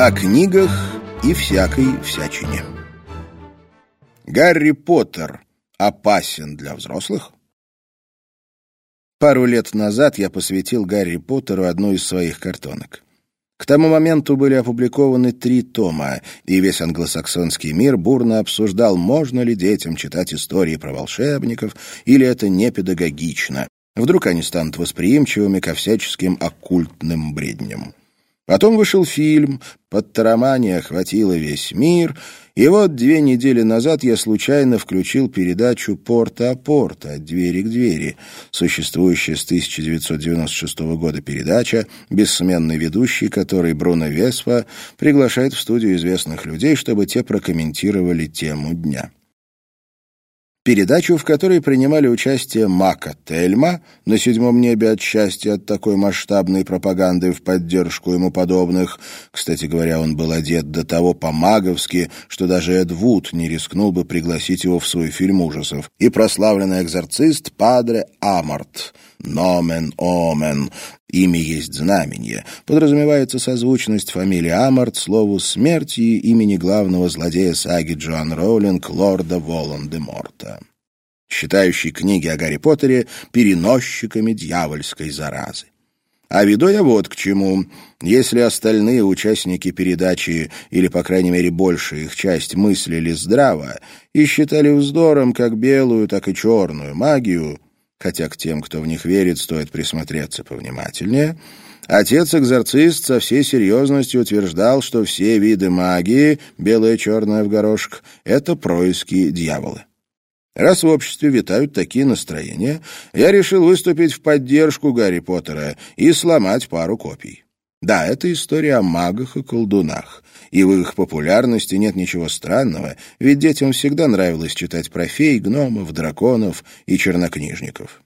О книгах и всякой всячине. Гарри Поттер опасен для взрослых? Пару лет назад я посвятил Гарри Поттеру одну из своих картонок. К тому моменту были опубликованы 3 тома, и весь англосаксонский мир бурно обсуждал, можно ли детям читать истории про волшебников, или это не педагогично. Вдруг они станут восприимчивыми ко всяческим оккультным бредням. Потом вышел фильм, Поттеромания охватила весь мир, и вот 2 недели назад я случайно включил передачу «Порта-а-порта. От двери к двери», существующая с 1996 года передача, бессменный ведущий, который Бруно Веспа приглашает в студию известных людей, чтобы те прокомментировали тему дня. Передачу, в которой принимали участие Мака Тельма, на 7 небе от счастья от такой масштабной пропаганды в поддержку ему подобных. Кстати говоря, он был одет до того по-маговски, что даже Эд Вуд не рискнул бы пригласить его в свой фильм ужасов. И прославленный экзорцист Падре Амарт. Nomen omen. Имя есть знамение. Подразумевается созвучность фамилии Амарт слову «смерть» и имени главного злодея саги Джоан Роулинг, лорда Волан-де-Морта, считающий книги о Гарри Поттере переносчиками дьявольской заразы. А веду я вот к чему. Если остальные участники передачи, или, по крайней мере, большая их часть, мыслили здраво и считали вздором как белую, так и черную магию, хотя к тем, кто в них верит, стоит присмотреться повнимательнее, отец-экзорцист со всей серьезностью утверждал, что все виды магии, белая, черная в горошек, — это происки дьявола. Раз в обществе витают такие настроения, я решил выступить в поддержку Гарри Поттера и сломать пару копий. Да, это история о магах и колдунах, и в их популярности нет ничего странного, ведь детям всегда нравилось читать про фей, гномов, драконов и чернокнижников.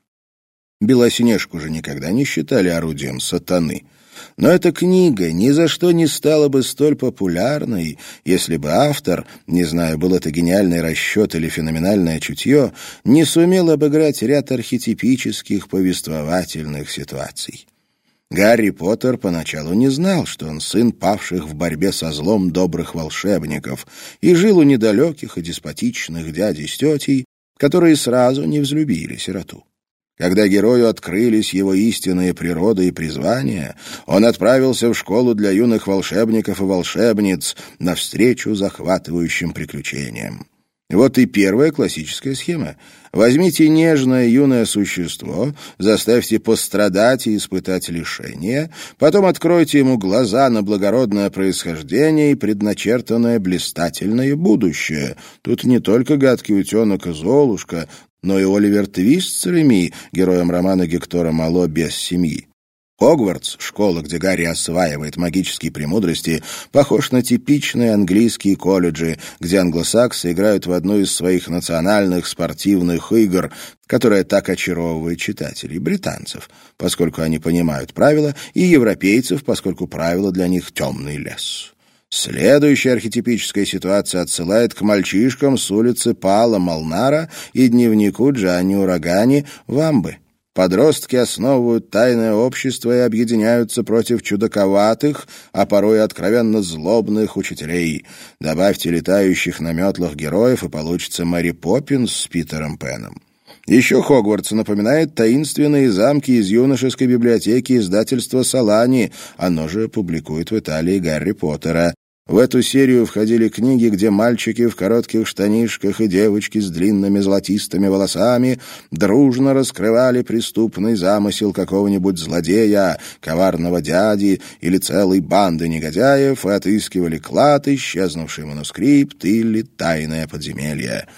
Белоснежку же никогда не считали орудием сатаны. Но эта книга ни за что не стала бы столь популярной, если бы автор, не знаю, был это гениальный расчет или феноменальное чутье, не сумел обыграть ряд архетипических повествовательных ситуаций. Гарри Поттер поначалу не знал, что он сын павших в борьбе со злом добрых волшебников и жил у недалеких и деспотичных дядей с тетей, которые сразу не взлюбили сироту. Когда герою открылись его истинная природа и призвание, он отправился в школу для юных волшебников и волшебниц навстречу захватывающим приключениям. Вот и первая классическая схема. Возьмите нежное юное существо, заставьте пострадать и испытать лишения, потом откройте ему глаза на благородное происхождение и предначертанное блистательное будущее. Тут не только гадкий утенок и Золушка, но и Оливер Твист с Реми, героем романа Гектора Мало «Без семьи». Хогвартс, школа, где Гарри осваивает магические премудрости, похож на типичные английские колледжи, где англосаксы играют в одну из своих национальных спортивных игр, которая так очаровывает читателей, британцев, поскольку они понимают правила, и европейцев, поскольку правила для них темный лес. Следующая архетипическая ситуация отсылает к мальчишкам с улицы Пала Малнара и дневнику Джанни Урагани «Вамбы». Подростки основывают тайное общество и объединяются против чудаковатых, а порой откровенно злобных учителей. Добавьте летающих на метлах героев, и получится Мэри Поппинс с Питером Пеном. Еще Хогвартс напоминает таинственные замки из юношеской библиотеки издательства «Солани», оно же публикует в Италии Гарри Поттера. В эту серию входили книги, где мальчики в коротких штанишках и девочки с длинными золотистыми волосами дружно раскрывали преступный замысел какого-нибудь злодея, коварного дяди или целой банды негодяев и отыскивали клад, исчезнувший манускрипт или тайное подземелье.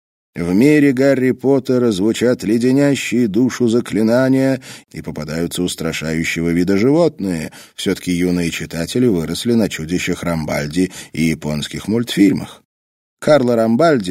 В мире Гарри Поттера звучат леденящие душу заклинания и попадаются устрашающего вида животные. Все-таки юные читатели выросли на чудищах Рамбальди и японских мультфильмах. Карло Рамбальди,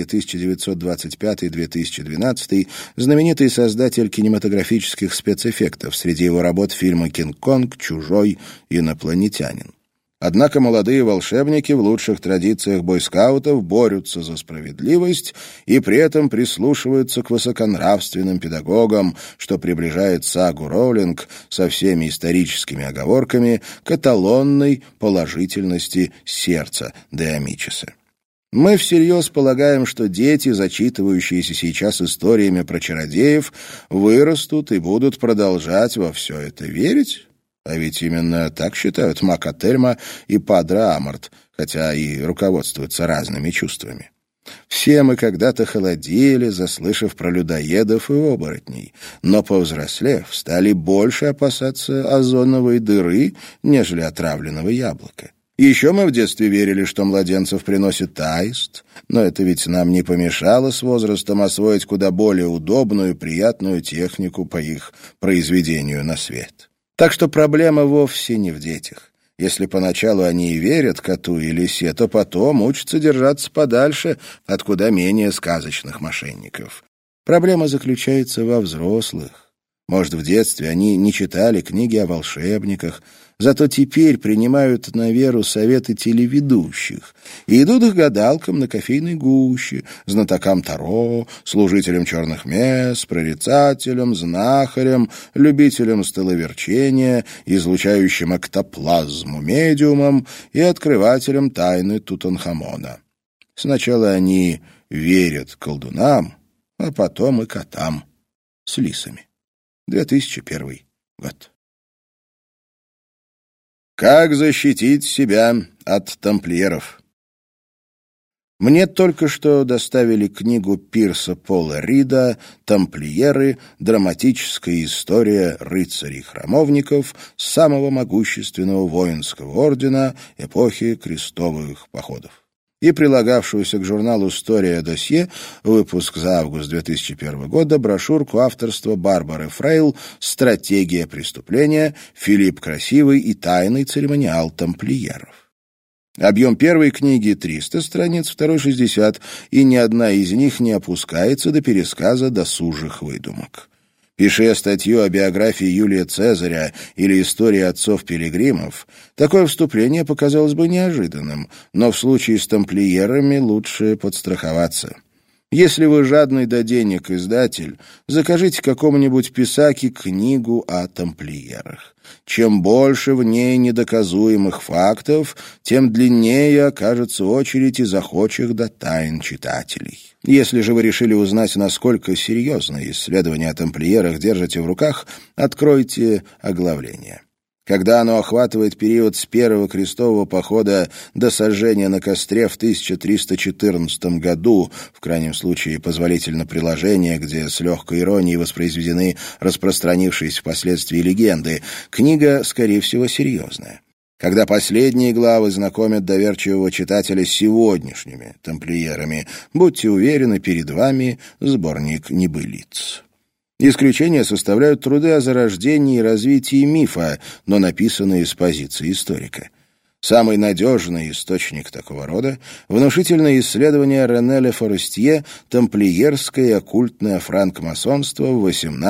1925-2012, знаменитый создатель кинематографических спецэффектов, среди его работ фильмы «Кинг-Конг», «Чужой», «Инопланетянин». Однако молодые волшебники в лучших традициях бойскаутов борются за справедливость и при этом прислушиваются к высоконравственным педагогам, что приближает сагу Роулинг со всеми историческими оговорками к эталонной положительности сердца де Амичиса. Мы всерьез полагаем, что дети, зачитывающиеся сейчас историями про чародеев, вырастут и будут продолжать во все это верить? А ведь именно так считают Мак Ательма и Падре Амарт, хотя и руководствуются разными чувствами. Все мы когда-то холодели, заслышав про людоедов и оборотней, но, повзрослев, стали больше опасаться озоновой дыры, нежели отравленного яблока. Еще мы в детстве верили, что младенцев приносит аист, но это ведь нам не помешало с возрастом освоить куда более удобную и приятную технику по их произведению на свет. Так что проблема вовсе не в детях. Если поначалу они и верят коту и лисе, то потом учатся держаться подальше от куда менее сказочных мошенников. Проблема заключается во взрослых. Может, в детстве они не читали книги о волшебниках, зато теперь принимают на веру советы телеведущих и идут к гадалкам на кофейной гуще, знатокам таро, служителям черных мес, прорицателям, знахарям, любителям столоверчения, излучающим эктоплазму медиумам и открывателям тайны Тутанхамона. Сначала они верят колдунам, а потом и котам с лисами. 2001 год. Как защитить себя от тамплиеров? Мне только что доставили книгу Пирса Пола Рида «Тамплиеры. Драматическая история рыцарей-храмовников самого могущественного воинского ордена эпохи крестовых походов» и прилагавшуюся к журналу «История досье», выпуск за август 2001 года, брошюрку авторства Барбары Фрейл «Стратегия преступления. Филипп Красивый и тайный церемониал тамплиеров». Объем первой книги 300 страниц, второй 60, и ни одна из них не опускается до пересказа досужих выдумок. Пиши статью о биографии Юлия Цезаря или истории отцов-пилигримов, такое вступление показалось бы неожиданным, но в случае с тамплиерами лучше подстраховаться. Если вы жадный до денег издатель, закажите какому-нибудь писаке книгу о тамплиерах. Чем больше в ней недоказуемых фактов, тем длиннее окажется очередь из охочих до тайн читателей. Если же вы решили узнать, насколько серьезное исследование о тамплиерах держите в руках, откройте оглавление. Когда оно охватывает период с первого крестового похода до сожжения на костре в 1314 году, в крайнем случае позволительно приложение, где с легкой иронией воспроизведены распространившиеся впоследствии легенды, книга, скорее всего, серьезная. Когда последние главы знакомят доверчивого читателя с сегодняшними тамплиерами, будьте уверены, перед вами сборник небылиц. Исключение составляют труды о зарождении и развитии мифа, но написанные с позиции историка. Самый надежный источник такого рода — внушительное исследование Рене Ле Форестье «Тамплиерское и оккультное франкмасонство в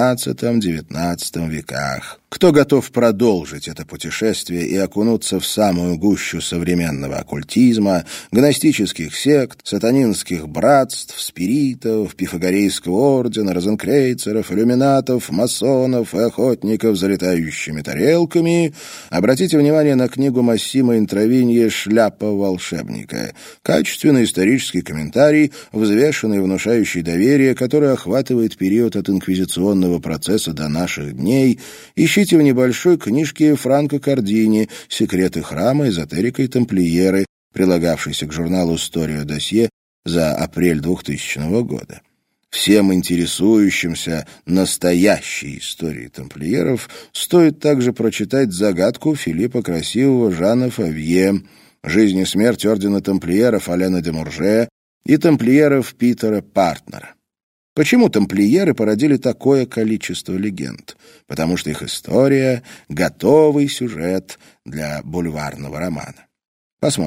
XVIII-XIX веках». Кто готов продолжить это путешествие и окунуться в самую гущу современного оккультизма, гностических сект, сатанинских братств, спиритов, пифагорейского ордена, розенкрейцеров, иллюминатов, масонов и охотников за летающими тарелками, обратите внимание на книгу Массимо Интровинье «Шляпа волшебника». Качественный исторический комментарий, взвешенный и внушающий доверие, который охватывает период от инквизиционного процесса до наших дней. Ищите в небольшой книжке Франко Кардини «Секреты храма, эзотерика и тамплиеры», прилагавшейся к журналу «История досье» за апрель 2000 года. Всем интересующимся настоящей историей тамплиеров стоит также прочитать «Загадку Филиппа Красивого Жана Фавье», «Жизнь и смерть ордена тамплиеров Алена де Мурже» и тамплиеров Питера Партнера. Почему тамплиеры породили такое количество легенд? Потому что их история — готовый сюжет для бульварного романа. Посмотрим.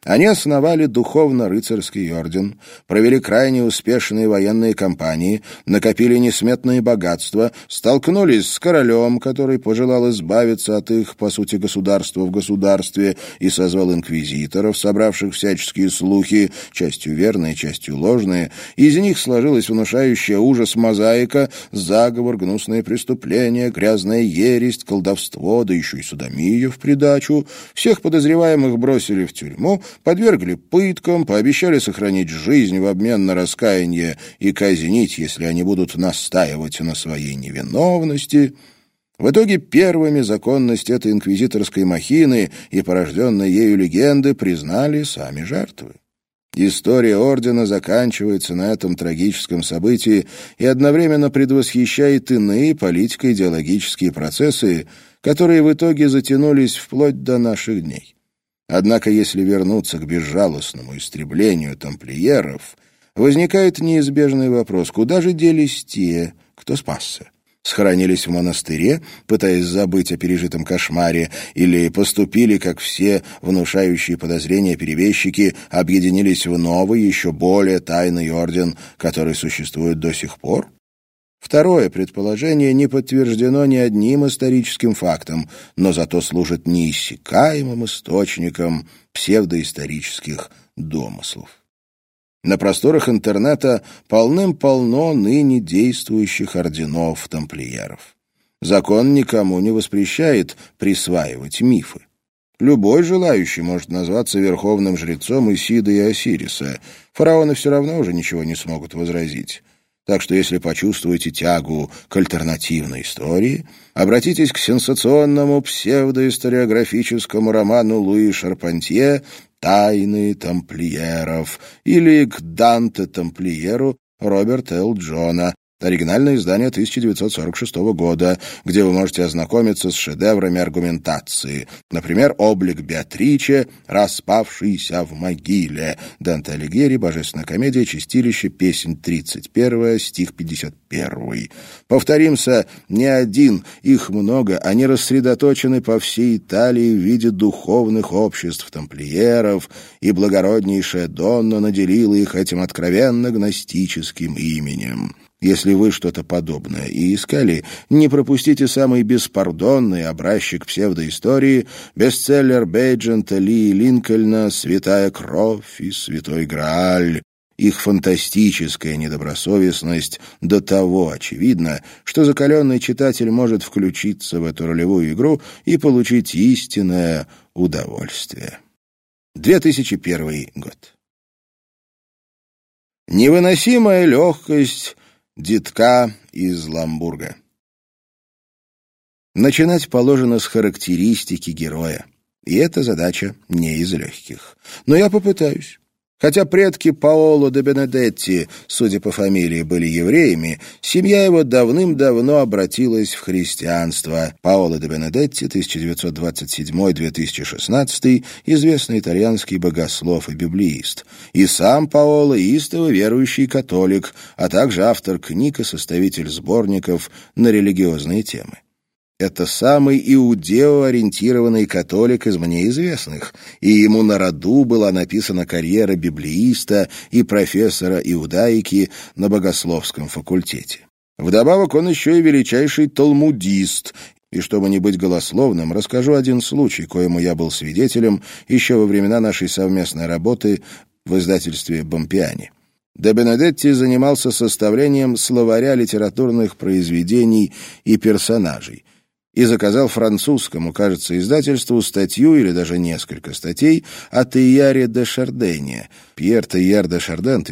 Они основали духовно-рыцарский орден, провели крайне успешные военные кампании, накопили несметные богатства, столкнулись с королем, который пожелал избавиться от их, по сути, государства в государстве, и созвал инквизиторов, собравших всяческие слухи, частью верные, частью ложные. Из них сложилась внушающая ужас мозаика, заговор, гнусные преступления, грязная ересь, колдовство, да еще и содомия в придачу. Всех подозреваемых бросили в тюрьму, подвергли пыткам, пообещали сохранить жизнь в обмен на раскаяние и казнить, если они будут настаивать на своей невиновности. В итоге первыми законность этой инквизиторской махины и порожденной ею легенды признали сами жертвы. История ордена заканчивается на этом трагическом событии и одновременно предвосхищает иные политико-идеологические процессы, которые в итоге затянулись вплоть до наших дней. Однако, если вернуться к безжалостному истреблению тамплиеров, возникает неизбежный вопрос, куда же делись те, кто спасся? Схоронились в монастыре, пытаясь забыть о пережитом кошмаре, или поступили, как все внушающие подозрения перебежчики, объединились в новый, еще более тайный орден, который существует до сих пор? Второе предположение не подтверждено ни одним историческим фактом, но зато служит неиссякаемым источником псевдоисторических домыслов. На просторах интернета полным-полно ныне действующих орденов тамплиеров. Закон никому не воспрещает присваивать мифы. Любой желающий может назваться верховным жрецом Исида и Осириса. Фараоны все равно уже ничего не смогут возразить. Так что если почувствуете тягу к альтернативной истории, обратитесь к сенсационному псевдоисториографическому роману Луи Шарпантье «Тайны тамплиеров» или к Данте Тамплиеру Роберта Л. Джона, оригинальное издание 1946 года, где вы можете ознакомиться с шедеврами аргументации. Например, «Облик Беатриче, распавшийся в могиле». Данте Алигьери, «Божественная комедия», чистилище, песнь 31, стих 51. Повторимся, не один, их много, они рассредоточены по всей Италии в виде духовных обществ тамплиеров, и благороднейшая Донна наделила их этим откровенно гностическим именем. Если вы что-то подобное и искали, не пропустите самый беспардонный образчик псевдоистории, бестселлер Бейджента Ли Линкольна «Святая кровь» и «Святой Грааль». Их фантастическая недобросовестность до того очевидна, что закаленный читатель может включиться в эту ролевую игру и получить истинное удовольствие. 2001 год. Невыносимая легкость детка из Ламбурга. Начинать положено с характеристики героя, и эта задача не из легких. Но я попытаюсь. Хотя предки Паоло де Бенедетти, судя по фамилии, были евреями, семья его давным-давно обратилась в христианство. Паоло де Бенедетти, 1927-2016, известный итальянский богослов и библеист. И сам Паоло истово верующий католик, а также автор книг и составитель сборников на религиозные темы. Это самый иудео-ориентированный католик из мне известных, и ему на роду была написана карьера библеиста и профессора иудаики на богословском факультете. Вдобавок он еще и величайший талмудист, и чтобы не быть голословным, расскажу один случай, коему я был свидетелем еще во времена нашей совместной работы в издательстве «Бомпиани». Де Бенедетти занимался составлением словаря литературных произведений и персонажей и заказал французскому, кажется, издательству статью или даже несколько статей о Тейяре де Шардене. Пьер Тейяр де Шарден,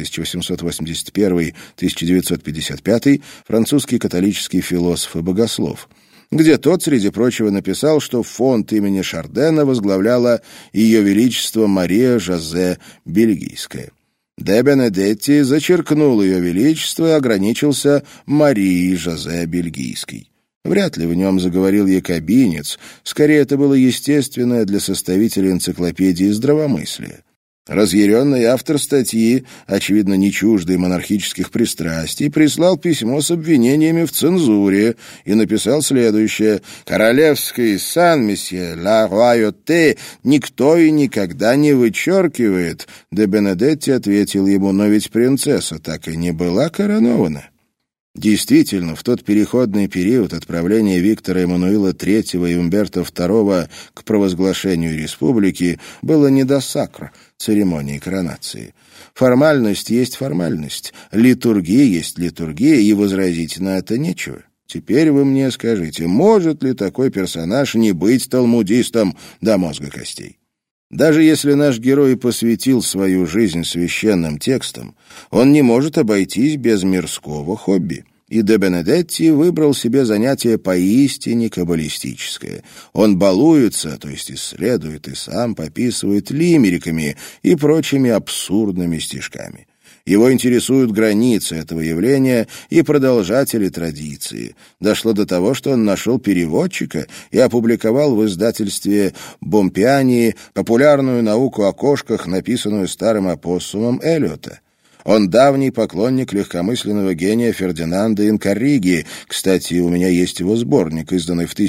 1881-1955, французский католический философ и богослов, где тот, среди прочего, написал, что фонд имени Шардена возглавляла Ее Величество Мария Жозе Бельгийская. Де Бенедетти зачеркнул Ее Величество и ограничился Марией Жозе Бельгийской. Вряд ли в нем заговорил якобинец, скорее это было естественное для составителя энциклопедии здравомыслие. Разъяренный автор статьи, очевидно, не чуждый монархических пристрастий, прислал письмо с обвинениями в цензуре и написал следующее: «Королевский сан, месье, ла рояте, никто и никогда не вычеркивает». Де Бенедетти ответил ему: «Но ведь принцесса так и не была коронована». Действительно, в тот переходный период от правления Виктора Эммануила III и Умберто II к провозглашению республики было не до сакра, церемонии коронации. Формальность есть формальность, литургия есть литургия, и возразить на это нечего. Теперь вы мне скажите, может ли такой персонаж не быть талмудистом до мозга костей? Даже если наш герой посвятил свою жизнь священным текстам, он не может обойтись без мирского хобби. И де Бенедетти выбрал себе занятие поистине каббалистическое. Он балуется, то есть исследует и сам пописывает лимериками и прочими абсурдными стишками. Его интересуют границы этого явления и продолжатели традиции. Дошло до того, что он нашел переводчика и опубликовал в издательстве «Бомпиани» популярную науку о кошках, написанную старым опоссумом Эллиота. Он давний поклонник легкомысленного гения Фердинанда Инкарриги. Кстати, у меня есть его сборник, изданный в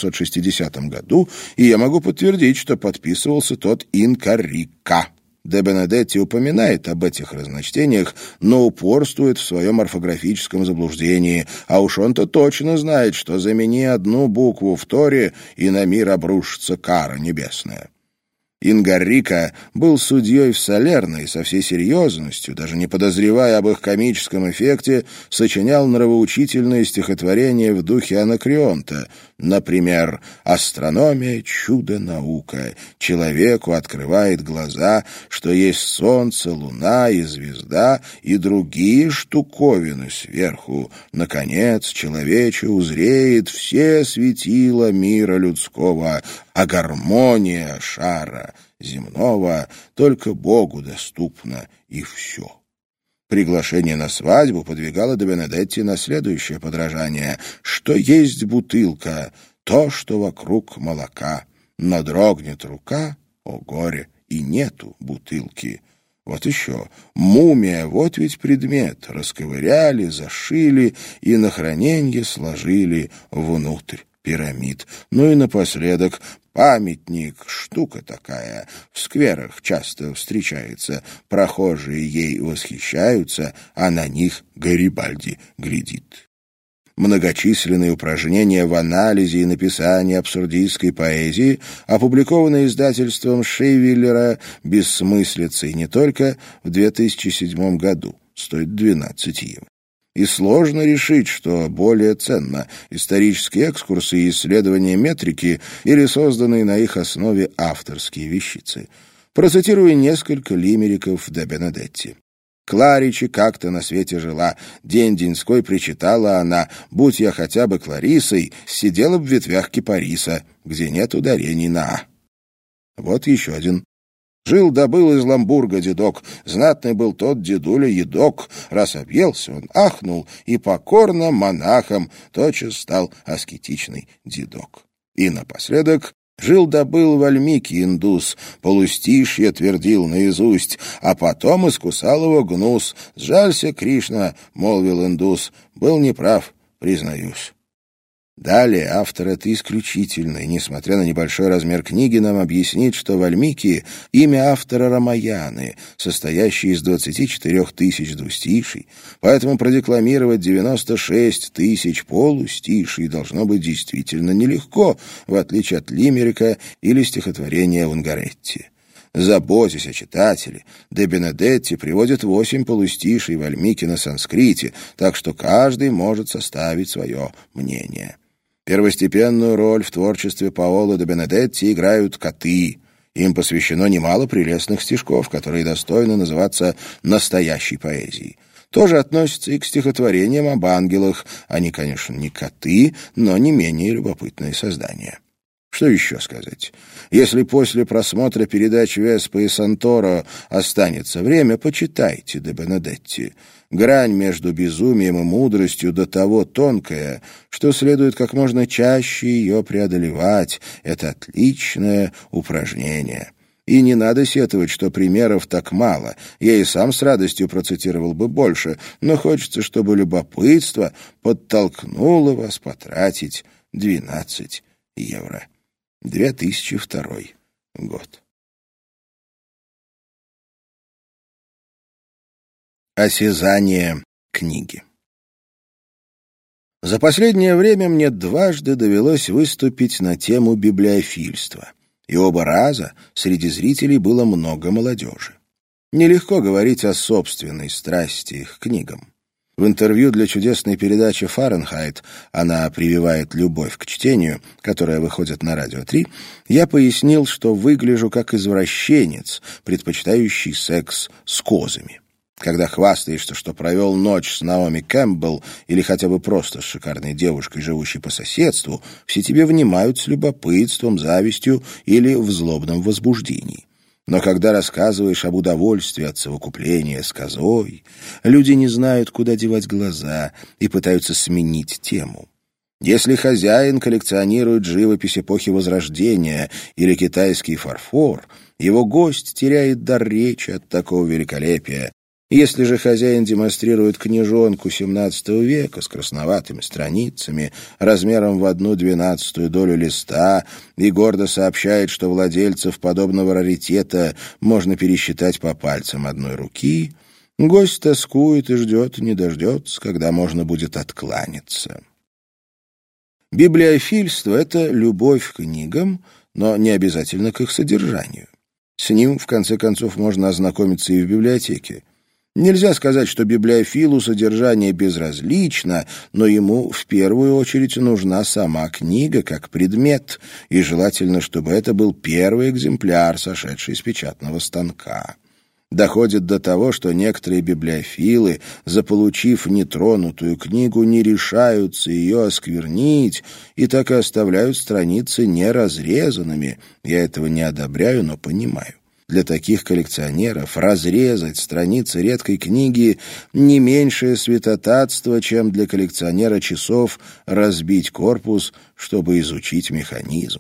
1860 году, и я могу подтвердить, что подписывался тот Инкаррика. Де Бенедетти упоминает об этих разночтениях, но упорствует в своем орфографическом заблуждении, а уж он-то точно знает, что замени одну букву в Торе, и на мир обрушится кара небесная. Ингаррика был судьей в Салерно и со всей серьезностью, даже не подозревая об их комическом эффекте, сочинял нравоучительные стихотворения в духе Анакреонта. Например, «Астрономия — чудо-наука. Человеку открывает глаза, что есть солнце, луна и звезда, и другие штуковины сверху. Наконец, человече узреет все светила мира людского, а гармония шара земного только Богу доступна, и все». Приглашение на свадьбу подвигало де Бенедетти на следующее подражание: «Что есть бутылка, то, что вокруг молока, но дрогнет рука, о горе, и нету бутылки». Вот еще. Мумия, вот ведь предмет. Расковыряли, зашили и на храненье сложили внутрь пирамид. Ну и напоследок памятник, штука такая, в скверах часто встречается. Прохожие ей восхищаются, а на них Гарибальди глядит. Многочисленные упражнения в анализе и написании абсурдистской поэзии, опубликованные издательством Шейвиллера «Бессмыслица» и не только, в 2007 году, стоит 12 евро. И сложно решить, что более ценно — исторические экскурсы и исследования метрики или созданные на их основе авторские вещицы. Процитирую несколько лимериков де Бенедетти. «Кларичи как-то на свете жила, день-деньской причитала она, будь я хотя бы Кларисой, сидела б в ветвях кипариса, где нет ударений на «а». Вот еще один. Жил-добыл из Ламбурга дедок, знатный был тот дедуля едок, раз объелся он, ахнул, и покорно монахом тотчас стал аскетичный дедок. И напоследок жил-добыл в Альмике индус, полустишье твердил наизусть, а потом искусал его гнус. «Сжалься, Кришна», — молвил индус, — «был неправ, признаюсь». Далее автор это исключительно, и, несмотря на небольшой размер книги, нам объяснит, что Вальмики — имя автора Рамаяны, состоящей из 24 тысяч двустиший, поэтому продекламировать 96 тысяч полустиший должно быть действительно нелегко, в отличие от лимерика или стихотворения Унгаретти. Заботясь о читателе, де Бенедетти приводит 8 полустиший Вальмики на санскрите, так что каждый может составить свое мнение. Первостепенную роль в творчестве Паоло де Бенедетти играют коты. Им посвящено немало прелестных стишков, которые достойны называться настоящей поэзией. Тоже относится и к стихотворениям об ангелах. Они, конечно, не коты, но не менее любопытные создания. Что еще сказать? Если после просмотра передач Веспа и Санторо останется время, почитайте де Бенедетти. Грань между безумием и мудростью до того тонкая, что следует как можно чаще ее преодолевать. Это отличное упражнение. И не надо сетовать, что примеров так мало. Я и сам с радостью процитировал бы больше, но хочется, чтобы любопытство подтолкнуло вас потратить 12 евро. 2002 год. Осязание книги. За последнее время мне дважды довелось выступить на тему библиофильства, и оба раза среди зрителей было много молодежи. Нелегко говорить о собственной страсти к книгам. В интервью для чудесной передачи «Фahrenheit», она прививает любовь к чтению, которая выходит на Радио 3, я пояснил, что выгляжу как извращенец, предпочитающий секс с козами. Когда хвастаешься, что провел ночь с Наоми Кэмпбелл или хотя бы просто с шикарной девушкой, живущей по соседству, все тебе внимают с любопытством, завистью или в злобном возбуждении. Но когда рассказываешь об удовольствии от совокупления с козой, люди не знают, куда девать глаза и пытаются сменить тему. Если хозяин коллекционирует живопись эпохи Возрождения или китайский фарфор, его гость теряет дар речи от такого великолепия. Если же хозяин демонстрирует книжонку XVII века с красноватыми страницами, размером в 1/12 долю листа, и гордо сообщает, что владельцев подобного раритета можно пересчитать по пальцам одной руки, гость тоскует и ждет, не дождется, когда можно будет откланяться. Библиофильство — это любовь к книгам, но не обязательно к их содержанию. С ним, в конце концов, можно ознакомиться и в библиотеке. Нельзя сказать, что библиофилу содержание безразлично, но ему в первую очередь нужна сама книга как предмет, и желательно, чтобы это был первый экземпляр, сошедший с печатного станка. Доходит до того, что некоторые библиофилы, заполучив нетронутую книгу, не решаются ее осквернить и так и оставляют страницы неразрезанными. Я этого не одобряю, но понимаю. Для таких коллекционеров разрезать страницы редкой книги не меньшее святотатство, чем для коллекционера часов разбить корпус, чтобы изучить механизм.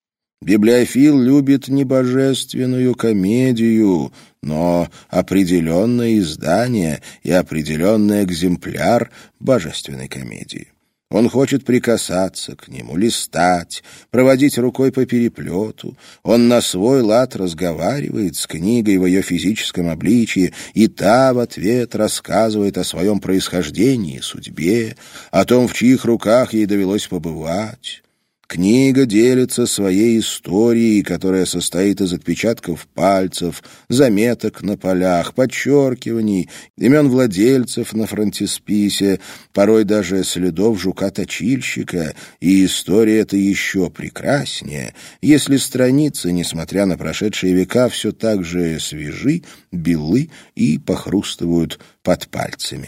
Библиофил любит не божественную комедию, но определенное издание и определенный экземпляр божественной комедии. Он хочет прикасаться к нему, листать, проводить рукой по переплету. Он на свой лад разговаривает с книгой в ее физическом обличии, и та в ответ рассказывает о своем происхождении и судьбе, о том, в чьих руках ей довелось побывать. Книга делится своей историей, которая состоит из отпечатков пальцев, заметок на полях, подчеркиваний, имен владельцев на фронтисписе, порой даже следов жука-точильщика, и история эта еще прекраснее, если страницы, несмотря на прошедшие века, все так же свежи, белы и похрустывают под пальцами.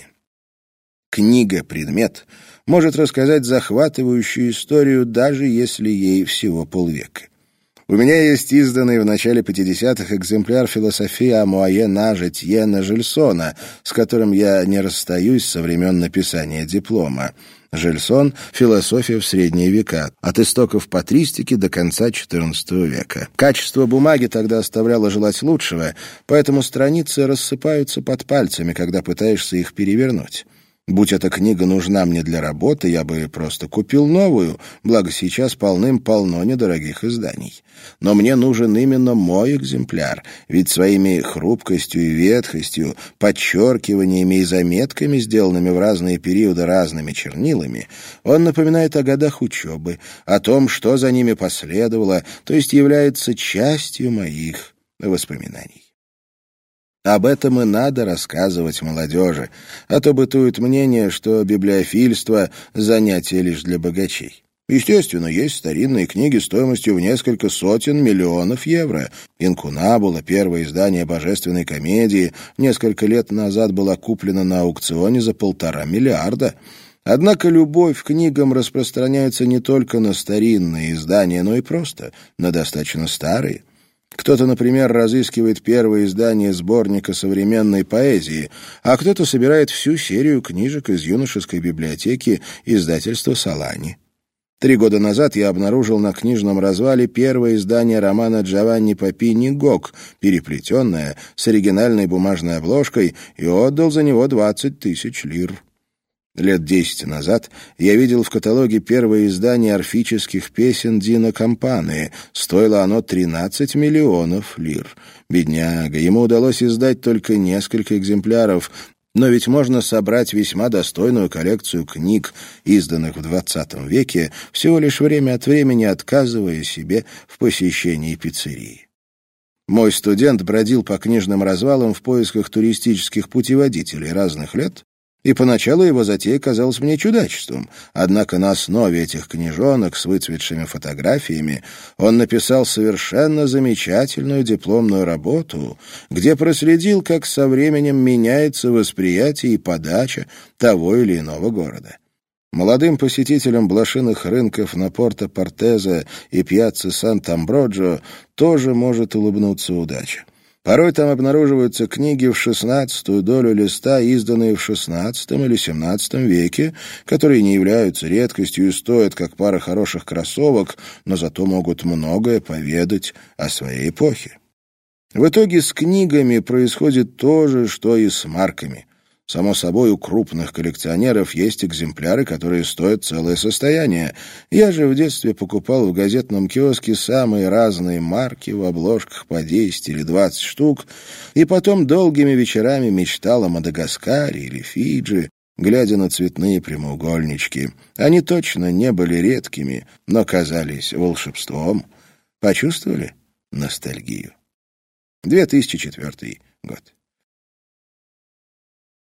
Книга-предмет может рассказать захватывающую историю, даже если ей всего полвека. У меня есть изданный в начале 50-х экземпляр «Философии о Муае-Наже» Тьена Жильсона, с которым я не расстаюсь со времен написания диплома. Жильсон «Философия в средние века. От истоков патристики до конца XIV века». Качество бумаги тогда оставляло желать лучшего, поэтому страницы рассыпаются под пальцами, когда пытаешься их перевернуть. Будь эта книга нужна мне для работы, я бы просто купил новую, благо сейчас полным-полно недорогих изданий. Но мне нужен именно мой экземпляр, ведь своими хрупкостью и ветхостью, подчеркиваниями и заметками, сделанными в разные периоды разными чернилами, он напоминает о годах учебы, о том, что за ними последовало, то есть является частью моих воспоминаний. Об этом и надо рассказывать молодежи, а то бытует мнение, что библиофильство — занятие лишь для богачей. Естественно, есть старинные книги стоимостью в несколько сотен миллионов евро. «Инкунабула», первое издание божественной комедии, несколько лет назад была куплена на аукционе за 1,5 миллиарда. Однако любовь к книгам распространяется не только на старинные издания, но и просто на достаточно старые. Кто-то, например, разыскивает первое издание сборника современной поэзии, а кто-то собирает всю серию книжек из юношеской библиотеки издательства «Солани». 3 года назад я обнаружил на книжном развале первое издание романа Джованни Папини «Гог», переплетенное, с оригинальной бумажной обложкой, и отдал за него 20 000 лир. Лет 10 назад я видел в каталоге первое издание орфических песен Дино Кампаны. Стоило оно 13 миллионов лир. Бедняга, ему удалось издать только несколько экземпляров, но ведь можно собрать весьма достойную коллекцию книг, изданных в XX веке, всего лишь время от времени отказывая себе в посещении пиццерии. Мой студент бродил по книжным развалам в поисках туристических путеводителей разных лет, и поначалу его затея казалась мне чудачеством, однако на основе этих книжонок с выцветшими фотографиями он написал совершенно замечательную дипломную работу, где проследил, как со временем меняется восприятие и подача того или иного города. Молодым посетителям блошиных рынков на Порто-Портезе и Пьяцца Сант-Амброджо тоже может улыбнуться удача. Порой там обнаруживаются книги в 16-ю долю листа, изданные в XVI или XVII веке, которые не являются редкостью и стоят, как пара хороших кроссовок, но зато могут многое поведать о своей эпохе. В итоге с книгами происходит то же, что и с марками. Само собой, у крупных коллекционеров есть экземпляры, которые стоят целое состояние. Я же в детстве покупал в газетном киоске самые разные марки в обложках по 10 или 20 штук, и потом долгими вечерами мечтал о Мадагаскаре или Фиджи, глядя на цветные прямоугольнички. Они точно не были редкими, но казались волшебством. Почувствовали ностальгию? 2004 год.